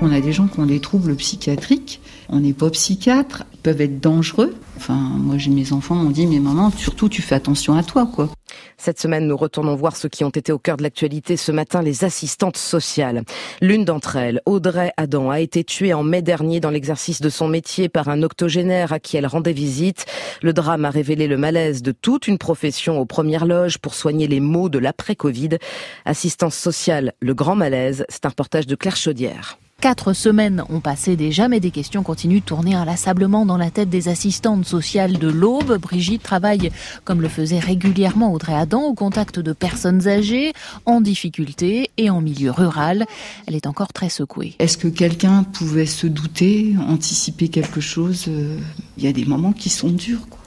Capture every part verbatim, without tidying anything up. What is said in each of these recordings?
On a des gens qui ont des troubles psychiatriques. On n'est pas psychiatre, ils peuvent être dangereux. Enfin, moi, j'ai mes enfants m'ont dit, mais maman, surtout, tu fais attention à toi, quoi. Cette semaine, nous retournons voir ceux qui ont été au cœur de l'actualité ce matin, les assistantes sociales. L'une d'entre elles, Audrey Adam, a été tuée en mai dernier dans l'exercice de son métier par un octogénaire à qui elle rendait visite. Le drame a révélé le malaise de toute une profession aux premières loges pour soigner les maux de l'après-Covid. Assistance sociale, le grand malaise, c'est un reportage de Claire Chaudière. Quatre semaines ont passé déjà, mais des questions continuent de tourner inlassablement dans la tête des assistantes sociales de l'Aube. Brigitte travaille, comme le faisait régulièrement Audrey Adam, au contact de personnes âgées, en difficulté et en milieu rural. Elle est encore très secouée. Est-ce que quelqu'un pouvait se douter, anticiper quelque chose ? Il y a des moments qui sont durs, quoi.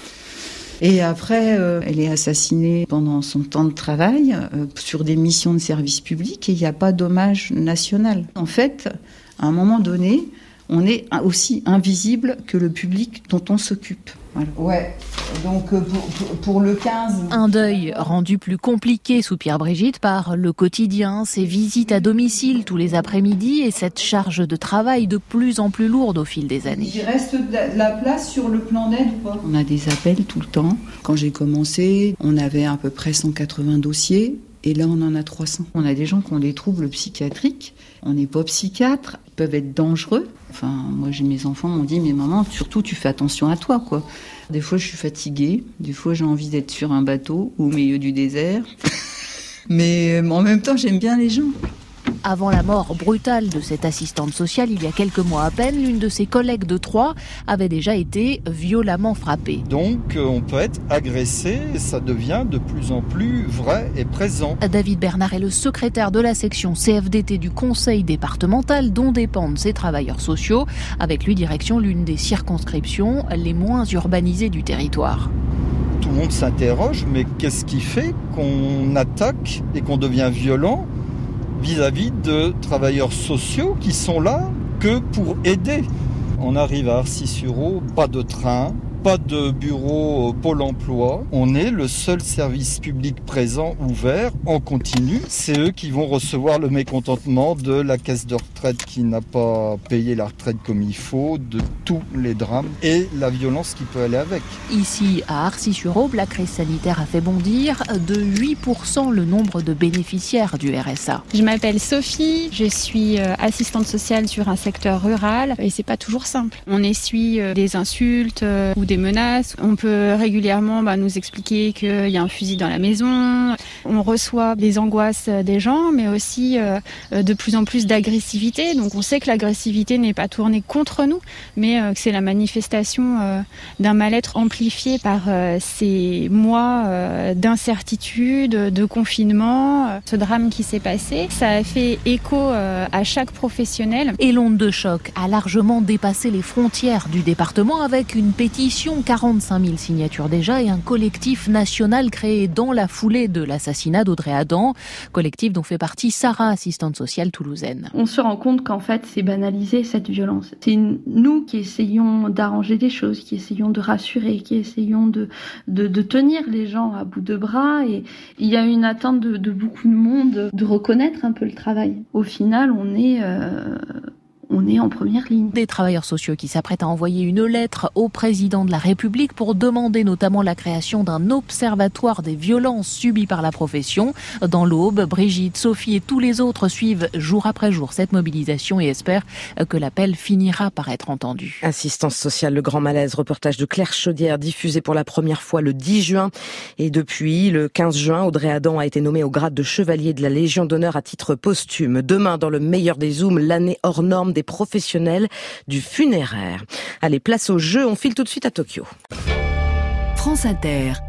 Et après, euh, elle est assassinée pendant son temps de travail euh, sur des missions de service public et il n'y a pas d'hommage national. En fait, à un moment donné, on est aussi invisible que le public dont on s'occupe. Voilà. Ouais, donc pour, pour, pour le quinze... Un deuil rendu plus compliqué, soupire Brigitte, par le quotidien, ses visites à domicile tous les après-midi et cette charge de travail de plus en plus lourde au fil des années. Il reste de la place sur le plan d'aide ou pas ? On a des appels tout le temps. Quand j'ai commencé, on avait à peu près cent quatre-vingts dossiers. Et là, on en a trois cents. On a des gens qui ont des troubles psychiatriques. On n'est pas psychiatre, ils peuvent être dangereux. Enfin, moi, j'ai mes enfants m'ont dit, mais maman, surtout, tu fais attention à toi, quoi. Des fois, je suis fatiguée. Des fois, j'ai envie d'être sur un bateau au milieu du désert. Mais en même temps, j'aime bien les gens. Avant la mort brutale de cette assistante sociale, il y a quelques mois à peine, l'une de ses collègues de Troyes avait déjà été violemment frappée. Donc on peut être agressé, ça devient de plus en plus vrai et présent. David Bernard est le secrétaire de la section C F D T du conseil départemental dont dépendent ces travailleurs sociaux. Avec lui, direction l'une des circonscriptions les moins urbanisées du territoire. Tout le monde s'interroge, mais qu'est-ce qui fait qu'on attaque et qu'on devient violent vis-à-vis de travailleurs sociaux qui sont là que pour aider. On arrive à Arcis-sur-Aube, pas de train, pas de bureau Pôle emploi. On est le seul service public présent, ouvert, en continu. C'est eux qui vont recevoir le mécontentement de la caisse de retraite qui n'a pas payé la retraite comme il faut, de tous les drames et la violence qui peut aller avec. Ici, à Arcis-sur-Aube, la crise sanitaire a fait bondir de huit pour cent le nombre de bénéficiaires du R S A. Je m'appelle Sophie, je suis assistante sociale sur un secteur rural et c'est pas toujours simple. On essuie des insultes ou des menaces. On peut régulièrement bah, nous expliquer qu'il y a un fusil dans la maison. On reçoit les angoisses des gens, mais aussi euh, de plus en plus d'agressivité. Donc on sait que l'agressivité n'est pas tournée contre nous, mais euh, que c'est la manifestation euh, d'un mal-être amplifié par euh, ces mois euh, d'incertitude, de confinement. Ce drame qui s'est passé, ça a fait écho euh, à chaque professionnel. Et l'onde de choc a largement dépassé les frontières du département avec une pétition, quarante-cinq mille signatures déjà et un collectif national créé dans la foulée de l'assassinat d'Audrey Adam, collectif dont fait partie Sarah, assistante sociale toulousaine. On se rend compte qu'en fait c'est banalisé cette violence. C'est nous qui essayons d'arranger des choses, qui essayons de rassurer, qui essayons de, de, de tenir les gens à bout de bras et il y a une attente de, de beaucoup de monde de reconnaître un peu le travail. Au final on est... Euh On est en première ligne. Des travailleurs sociaux qui s'apprêtent à envoyer une lettre au président de la République pour demander notamment la création d'un observatoire des violences subies par la profession. Dans l'Aube, Brigitte, Sophie et tous les autres suivent jour après jour cette mobilisation et espèrent que l'appel finira par être entendu. Assistance sociale, le grand malaise, reportage de Claire Chaudière, diffusé pour la première fois le dix juin. Et depuis le quinze juin, Audrey Adam a été nommée au grade de chevalier de la Légion d'honneur à titre posthume. Demain, dans le meilleur des zooms, l'année hors norme des professionnels du funéraire. Allez, place au jeu, on file tout de suite à Tokyo. France Inter.